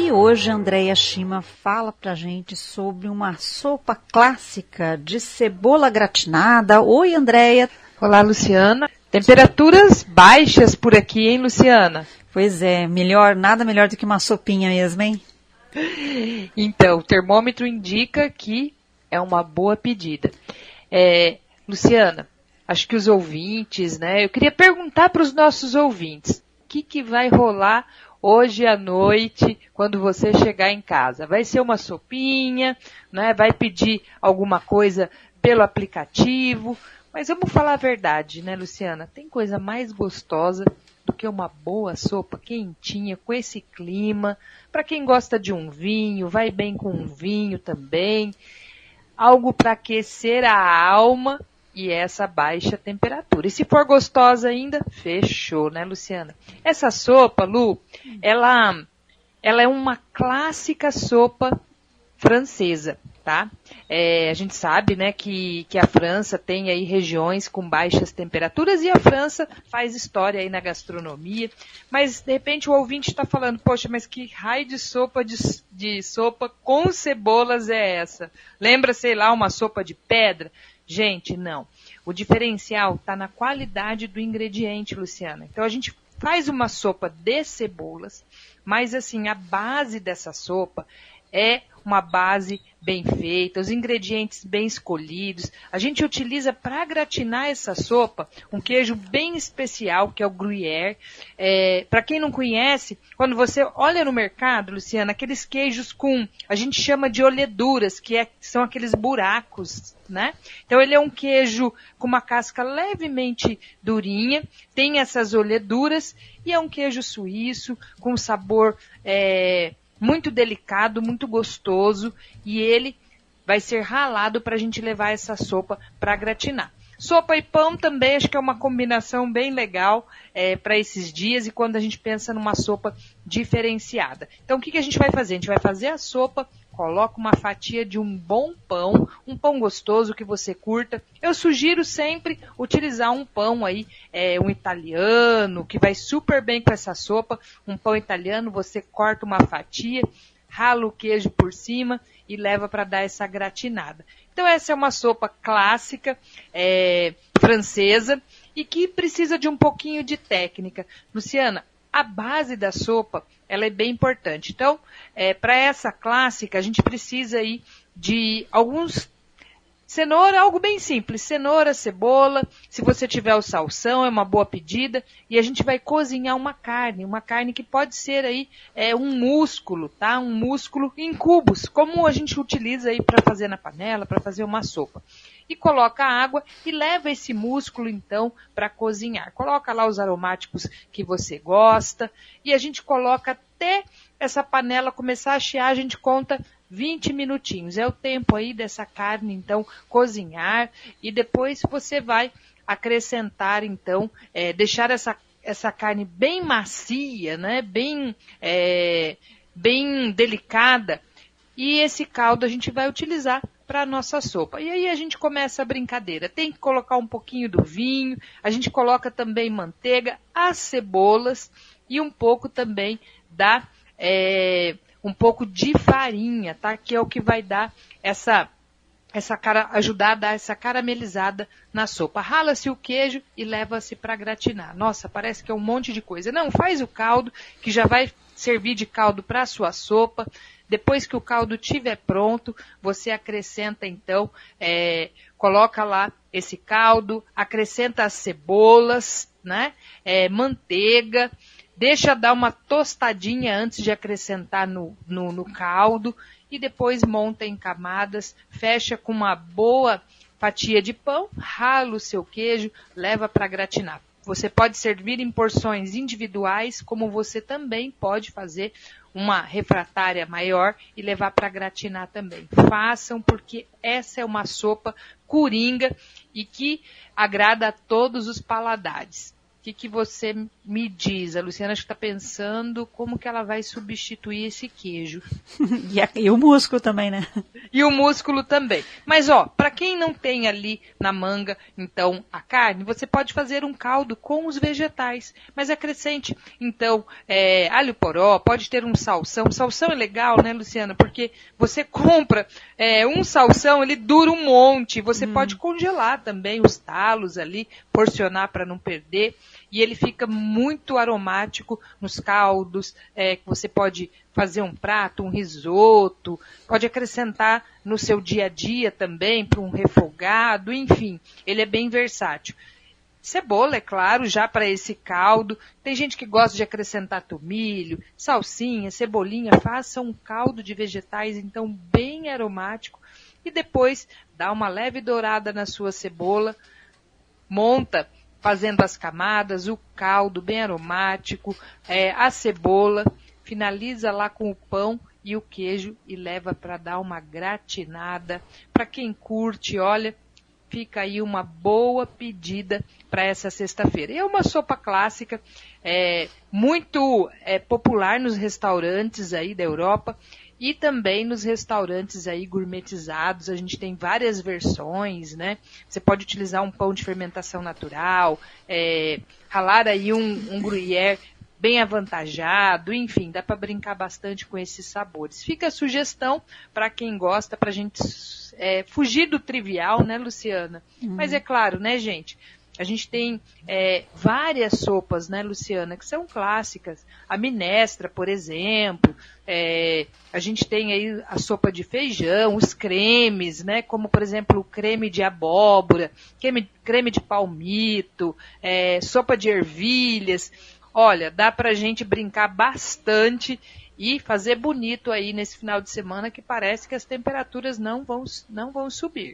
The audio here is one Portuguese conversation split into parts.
E hoje a Andréia Shima fala pra gente sobre uma sopa clássica de cebola gratinada. Oi, Andréia. Olá, Luciana. Temperaturas baixas por aqui, hein, Luciana? Pois é, nada melhor do que uma sopinha mesmo, hein? Então, o termômetro indica que é uma boa pedida. Luciana, acho que os ouvintes, né? Eu queria perguntar para os nossos ouvintes, o que vai rolar hoje à noite, quando você chegar em casa? Vai ser uma sopinha, né? Vai pedir alguma coisa pelo aplicativo? Mas vamos falar a verdade, né, Luciana? Tem coisa mais gostosa do que uma boa sopa quentinha, com esse clima. Para quem gosta de um vinho, vai bem com um vinho também. Algo para aquecer a alma e essa baixa temperatura. E se for gostosa ainda, fechou, né, Luciana? Essa sopa, Lu, ela é uma clássica sopa francesa, tá? A gente sabe, né, que a França tem aí regiões com baixas temperaturas e a França faz história aí na gastronomia, mas de repente o ouvinte está falando, poxa, mas que raio de sopa de sopa com cebolas é essa? Lembra, sei lá, uma sopa de pedra? Gente, não. O diferencial está na qualidade do ingrediente, Luciana. Então a gente faz uma sopa de cebolas, mas assim, a base dessa sopa é uma base bem feita, os ingredientes bem escolhidos. A gente utiliza para gratinar essa sopa um queijo bem especial, que é o Gruyère. Para quem não conhece, quando você olha no mercado, Luciana, aqueles queijos a gente chama de oleduras, são aqueles buracos, né? Então ele é um queijo com uma casca levemente durinha, tem essas oleduras e é um queijo suíço com sabor muito delicado, muito gostoso, e ele vai ser ralado para a gente levar essa sopa para gratinar. Sopa e pão também acho que é uma combinação bem legal para esses dias e quando a gente pensa numa sopa diferenciada. Então o que a gente vai fazer? A gente vai fazer a sopa, coloca uma fatia de um bom pão, um pão gostoso que você curta. Eu sugiro sempre utilizar um pão aí, um italiano, que vai super bem com essa sopa. Um pão italiano, você corta uma fatia, rala o queijo por cima e leva para dar essa gratinada. Então essa é uma sopa clássica, francesa, e que precisa de um pouquinho de técnica. Luciana, a base da sopa, ela é bem importante. Então, para essa clássica, a gente precisa aí de alguns cenoura, algo bem simples, cenoura, cebola, se você tiver o salsão, é uma boa pedida, e a gente vai cozinhar uma carne que pode ser aí um músculo, tá? Um músculo em cubos, como a gente utiliza aí para fazer na panela, para fazer uma sopa. E coloca água e leva esse músculo, então, para cozinhar. Coloca lá os aromáticos que você gosta e a gente coloca até essa panela começar a chiar, a gente conta 20 minutinhos. É o tempo aí dessa carne, então, cozinhar e depois você vai acrescentar, então, deixar essa carne bem macia, né? Bem delicada. E esse caldo a gente vai utilizar para a nossa sopa. E aí a gente começa a brincadeira. Tem que colocar um pouquinho do vinho, a gente coloca também manteiga, as cebolas e um pouco também um pouco de farinha, tá? Que é o que vai dar ajudar a dar essa caramelizada na sopa. Rala-se o queijo e leva-se para gratinar. Nossa, parece que é um monte de coisa. Não, faz o caldo, que já vai servir de caldo para a sua sopa. Depois que o caldo estiver pronto, você acrescenta então, coloca lá esse caldo, acrescenta as cebolas, né? Manteiga, deixa dar uma tostadinha antes de acrescentar no caldo e depois monta em camadas, fecha com uma boa fatia de pão, rala o seu queijo, leva para gratinar. Você pode servir em porções individuais, como você também pode fazer uma refratária maior e levar para gratinar também. Façam, porque essa é uma sopa coringa e que agrada a todos os paladares. O que você me diz, a Luciana está pensando como que ela vai substituir esse queijo. E o músculo também, né? E o músculo também. Mas, ó, para quem não tem ali na manga, então, a carne, você pode fazer um caldo com os vegetais. Mas acrescente, então, alho poró, pode ter um salsão. Salsão é legal, né, Luciana? Porque você compra um salsão, ele dura um monte. Você pode congelar também os talos ali, porcionar para não perder. E ele fica muito aromático nos caldos, que você pode fazer um prato, um risoto, pode acrescentar no seu dia a dia também, para um refogado, enfim, ele é bem versátil. Cebola, é claro, já para esse caldo. Tem gente que gosta de acrescentar tomilho, salsinha, cebolinha, faça um caldo de vegetais, então, bem aromático. E depois, dá uma leve dourada na sua cebola, monta fazendo as camadas, o caldo bem aromático, a cebola, finaliza lá com o pão e o queijo e leva para dar uma gratinada. Para quem curte, olha, fica aí uma boa pedida para essa sexta-feira. É uma sopa clássica, muito popular nos restaurantes aí da Europa, e também nos restaurantes aí gourmetizados. A gente tem várias versões, né? Você pode utilizar um pão de fermentação natural, ralar aí um gruyère bem avantajado, enfim, dá para brincar bastante com esses sabores. Fica a sugestão para quem gosta, para a gente fugir do trivial, né, Luciana? Mas é claro, né, gente? A gente tem várias sopas, né, Luciana, que são clássicas. A minestra, por exemplo. A gente tem aí a sopa de feijão, os cremes, né, como, por exemplo, o creme de abóbora, creme de palmito, sopa de ervilhas. Olha, dá pra gente brincar bastante e fazer bonito aí nesse final de semana, que parece que as temperaturas não vão subir.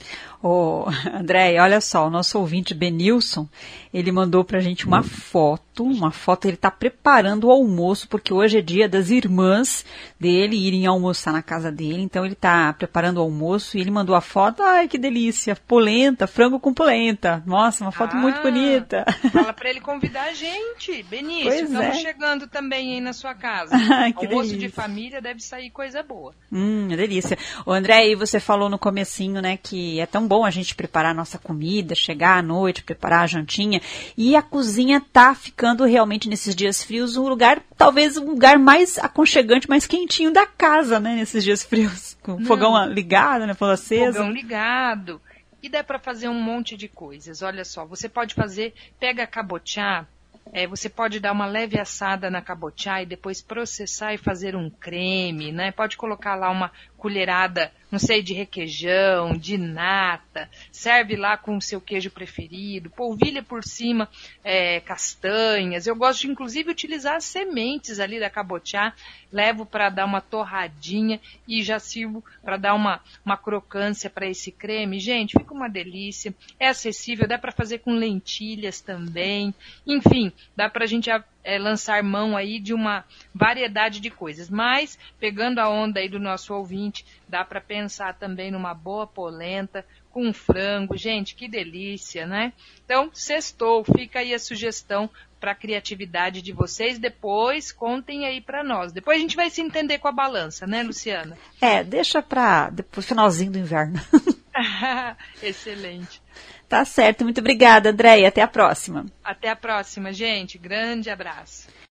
Ô, André, olha só, o nosso ouvinte Benilson, ele mandou pra gente uma foto, ele tá preparando o almoço, porque hoje é dia das irmãs dele irem almoçar na casa dele, então ele tá preparando o almoço e ele mandou a foto, ai que delícia, polenta, frango com polenta, nossa, uma foto muito bonita. Fala pra ele convidar a gente, Benício, Pois estamos chegando também aí na sua casa. Que almoço delícia. De família deve sair coisa boa. Delícia. Ô André, e você falou no comecinho, né, que é tão bom a gente preparar a nossa comida, chegar à noite, preparar a jantinha, e a cozinha tá ficando realmente nesses dias frios talvez um lugar mais aconchegante, mais quentinho da casa, né, nesses dias frios, com o fogão ligado, né, fogão aceso. Fogão ligado. E dá para fazer um monte de coisas. Olha só, você pode pega cabotiá, você pode dar uma leve assada na cabotiá e depois processar e fazer um creme, né? Pode colocar lá uma colherada, não sei, de requeijão, de nata, serve lá com o seu queijo preferido, polvilha por cima castanhas. Eu gosto de, inclusive, utilizar as sementes ali da cabotiá, levo para dar uma torradinha e já sirvo para dar uma crocância para esse creme. Gente, fica uma delícia, é acessível, dá para fazer com lentilhas também, enfim, dá para a gente lançar mão aí de uma variedade de coisas. Mas, pegando a onda aí do nosso ouvinte, dá para pensar também numa boa polenta com frango. Gente, que delícia, né? Então, sextou, fica aí a sugestão para a criatividade de vocês. Depois, contem aí para nós. Depois a gente vai se entender com a balança, né, Luciana? Deixa para depois, finalzinho do inverno. Excelente. Tá certo, muito obrigada, Andréia. Até a próxima. Até a próxima, gente. Grande abraço.